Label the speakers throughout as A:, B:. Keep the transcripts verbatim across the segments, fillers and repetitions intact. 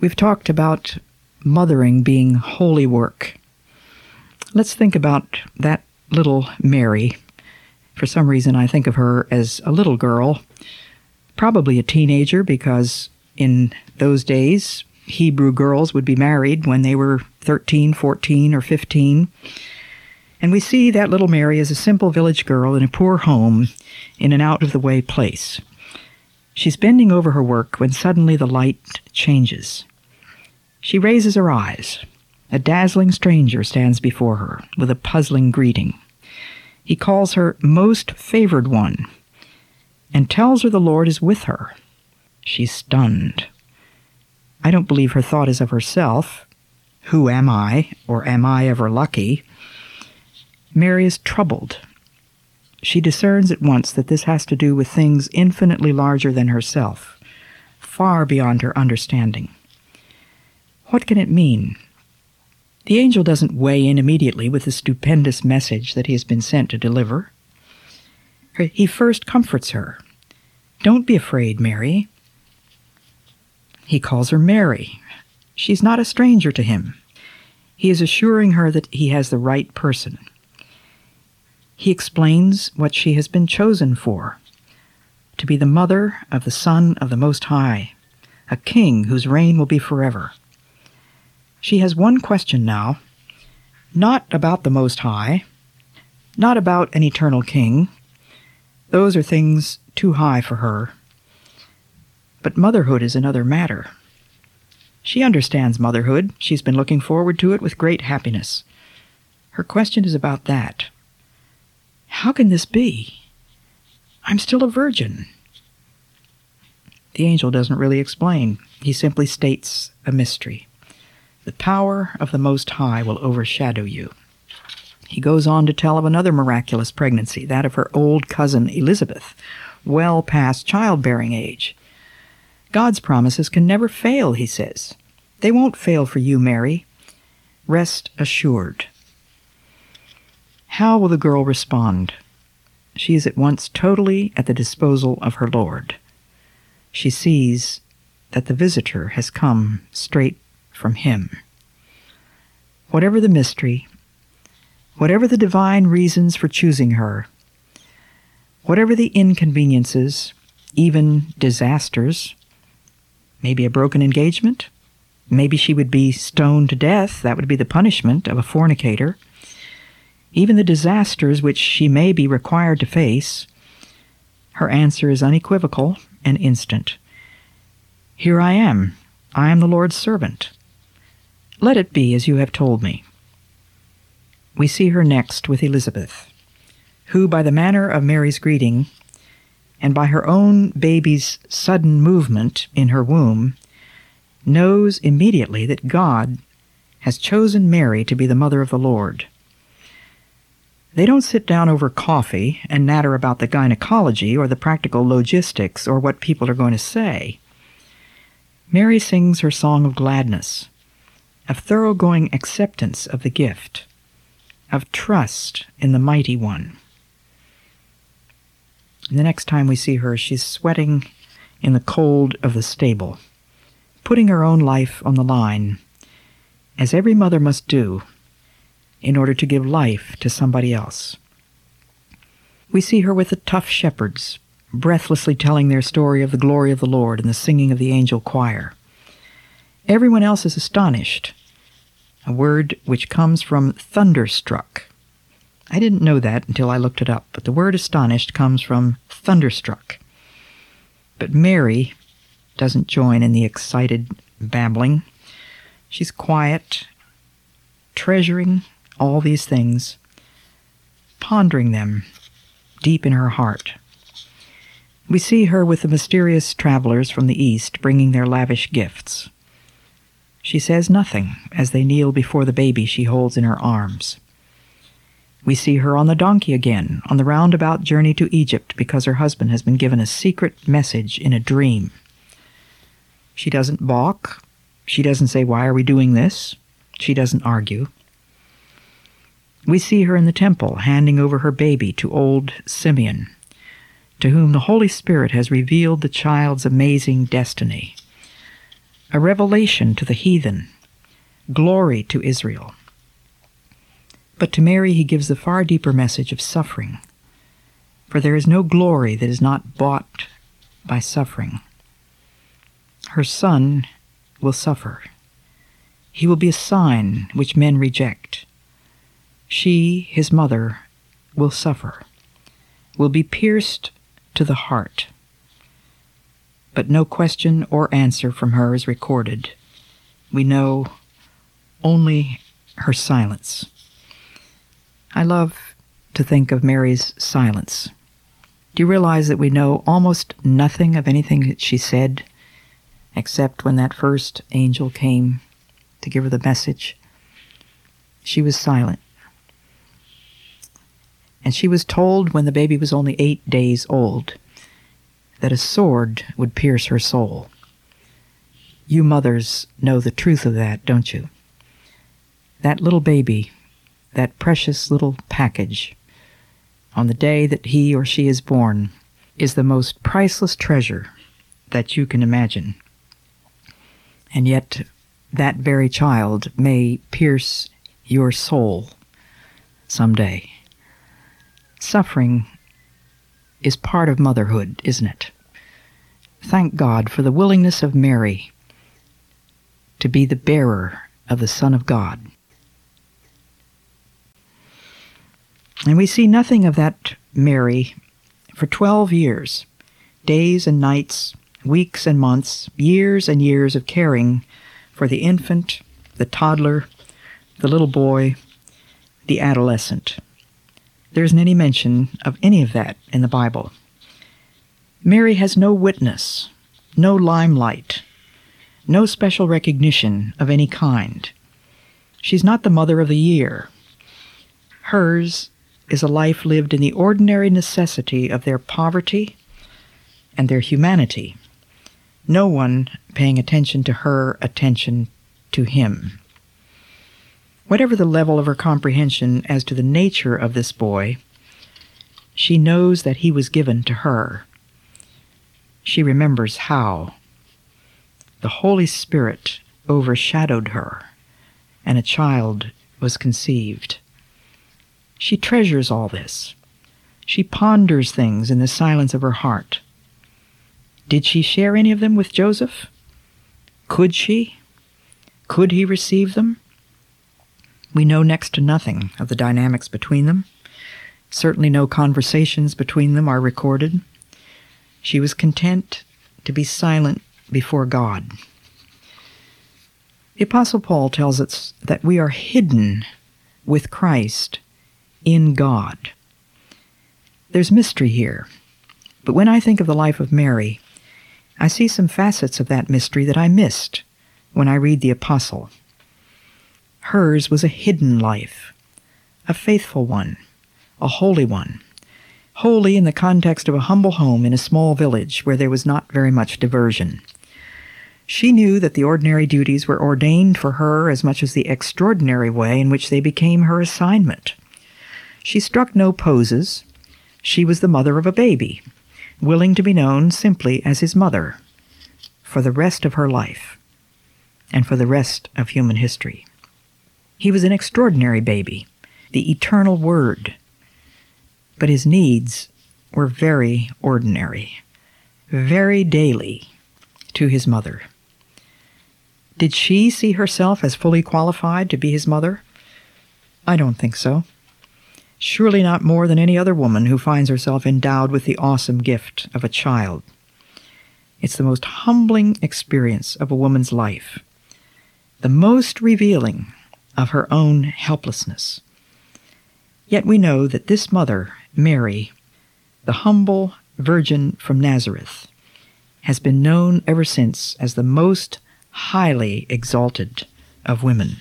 A: We've talked about mothering being holy work. Let's think about that little Mary. For some reason, I think of her as a little girl, probably a teenager, because in those days, Hebrew girls would be married when they were thirteen, fourteen, or fifteen. And we see that little Mary as a simple village girl in a poor home in an out-of-the-way place. She's bending over her work when suddenly the light changes. She raises her eyes. A dazzling stranger stands before her with a puzzling greeting. He calls her most favored one and tells her the Lord is with her. She's stunned. I don't believe her thought is of herself. Who am I, or am I ever lucky? Mary is troubled. She discerns at once that this has to do with things infinitely larger than herself, far beyond her understanding. What can it mean? The angel doesn't weigh in immediately with the stupendous message that he has been sent to deliver. He first comforts her. Don't be afraid, Mary. He calls her Mary. She's not a stranger to him. He is assuring her that he has the right person. He explains what she has been chosen for, to be the mother of the Son of the Most High, a king whose reign will be forever. She has one question now, not about the Most High, not about an eternal king. Those are things too high for her. But motherhood is another matter. She understands motherhood. She's been looking forward to it with great happiness. Her question is about that. How can this be? I'm still a virgin. The angel doesn't really explain. He simply states a mystery. The power of the Most High will overshadow you. He goes on to tell of another miraculous pregnancy, that of her old cousin Elizabeth, well past childbearing age. God's promises can never fail, he says. They won't fail for you, Mary. Rest assured. How will the girl respond? She is at once totally at the disposal of her Lord. She sees that the visitor has come straight from him. Whatever the mystery, whatever the divine reasons for choosing her, whatever the inconveniences, even disasters, maybe a broken engagement, maybe she would be stoned to death, that would be the punishment of a fornicator, even the disasters which she may be required to face, her answer is unequivocal and instant. Here I am. I am the Lord's servant. Let it be as you have told me. We see her next with Elizabeth, who, by the manner of Mary's greeting, and by her own baby's sudden movement in her womb, knows immediately that God has chosen Mary to be the mother of the Lord. They don't sit down over coffee and natter about the gynecology or the practical logistics or what people are going to say. Mary sings her song of gladness, of thoroughgoing acceptance of the gift, of trust in the Mighty One. And the next time we see her, she's sweating in the cold of the stable, putting her own life on the line, as every mother must do in order to give life to somebody else. We see her with the tough shepherds, breathlessly telling their story of the glory of the Lord and the singing of the angel choir. Everyone else is astonished, a word which comes from thunderstruck. I didn't know that until I looked it up, but the word astonished comes from thunderstruck. But Mary doesn't join in the excited babbling. She's quiet, treasuring all these things, pondering them deep in her heart. We see her with the mysterious travelers from the east bringing their lavish gifts. She says nothing as they kneel before the baby she holds in her arms. We see her on the donkey again, on the roundabout journey to Egypt, because her husband has been given a secret message in a dream. She doesn't balk. She doesn't say, "Why are we doing this?" She doesn't argue. We see her in the temple, handing over her baby to old Simeon, to whom the Holy Spirit has revealed the child's amazing destiny. a revelation to the heathen, glory to Israel. But to Mary he gives the far deeper message of suffering. For there is no glory that is not bought by suffering. Her Son will suffer. He will be a sign which men reject. She, his mother, will suffer, will be pierced to the heart. But no question or answer from her is recorded. We know only her silence. I love to think of Mary's silence. Do you realize that we know almost nothing of anything that she said, except when that first angel came to give her the message? She was silent. And she was told when the baby was only eight days old that a sword would pierce her soul. You mothers know the truth of that, don't you? That little baby, that precious little package, on the day that he or she is born, is the most priceless treasure that you can imagine. And yet, that very child may pierce your soul someday. Suffering is part of motherhood, isn't it? Thank God for the willingness of Mary to be the bearer of the Son of God. And we see nothing of that Mary for twelve years, days and nights, weeks and months, years and years of caring for the infant, the toddler, the little boy, the adolescent. There isn't any mention of any of that in the Bible. Mary has no witness, no limelight, no special recognition of any kind. She's not the mother of the year. Hers is a life lived in the ordinary necessity of their poverty and their humanity, no one paying attention to her attention to him. Whatever the level of her comprehension as to the nature of this boy, she knows that he was given to her. She remembers how the Holy Spirit overshadowed her, and a child was conceived. She treasures all this. She ponders things in the silence of her heart. Did she share any of them with Joseph? Could she? Could he receive them? We know next to nothing of the dynamics between them. Certainly no conversations between them are recorded. She was content to be silent before God. The Apostle Paul tells us that we are hidden with Christ in God. There's mystery here, but when I think of the life of Mary, I see some facets of that mystery that I missed when I read the Apostle. Hers was a hidden life, a faithful one, a holy one, holy in the context of a humble home in a small village where there was not very much diversion. She knew that the ordinary duties were ordained for her as much as the extraordinary way in which they became her assignment. She struck no poses. She was the mother of a baby, willing to be known simply as his mother for the rest of her life and for the rest of human history. He was an extraordinary baby, the eternal Word, but his needs were very ordinary, very daily to his mother. Did she see herself as fully qualified to be his mother? I don't think so. Surely not more than any other woman who finds herself endowed with the awesome gift of a child. It's the most humbling experience of a woman's life, the most revealing of her own helplessness. Yet we know that this mother, Mary, the humble virgin from Nazareth, has been known ever since as the most highly exalted of women.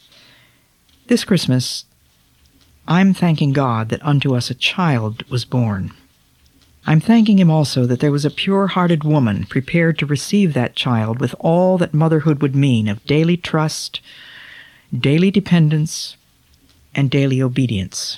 A: This Christmas, I'm thanking God that unto us a child was born. I'm thanking him also that there was a pure-hearted woman prepared to receive that child with all that motherhood would mean of daily trust, daily dependence, and daily obedience.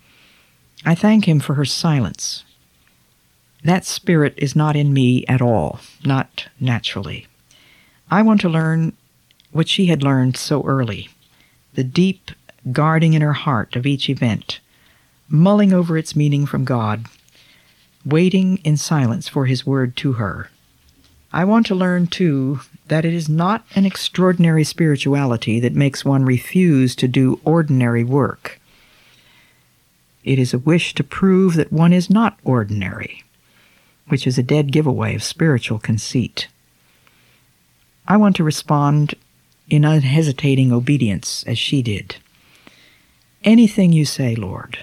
A: I thank him for her silence. That spirit is not in me at all, not naturally. I want to learn what she had learned so early, the deep guarding in her heart of each event, mulling over its meaning from God, waiting in silence for His word to her. I want to learn, too, that it is not an extraordinary spirituality that makes one refuse to do ordinary work. It is a wish to prove that one is not ordinary, which is a dead giveaway of spiritual conceit. I want to respond in unhesitating obedience as she did. Anything you say, Lord.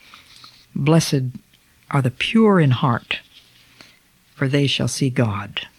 A: Blessed are the pure in heart, for they shall see God.